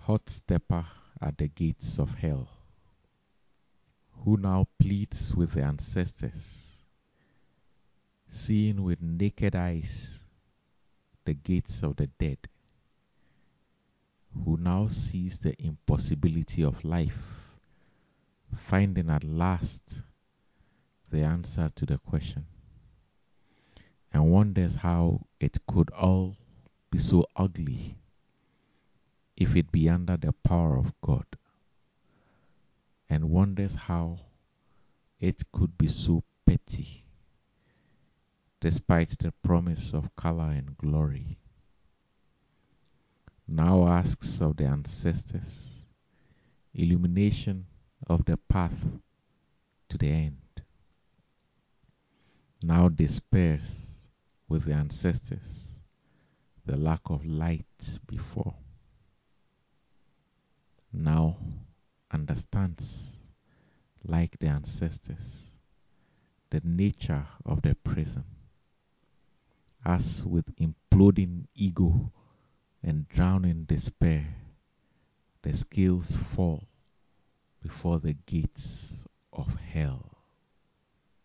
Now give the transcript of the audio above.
hot stepper at the gates of hell, who now pleads with the ancestors, seeing with naked eyes the gates of the dead, who now sees the impossibility of life, finding at last the answer to the question, and wonders how it could all be so ugly if it be under the power of God, and wonders how it could be so petty despite the promise of color and glory. Now asks of the ancestors illumination of the path to the end. Now despairs with the ancestors the lack of light before. Now understands, like the ancestors, the nature of the prison, as with imploding ego and drowning despair, the scales fall before the gates of hell.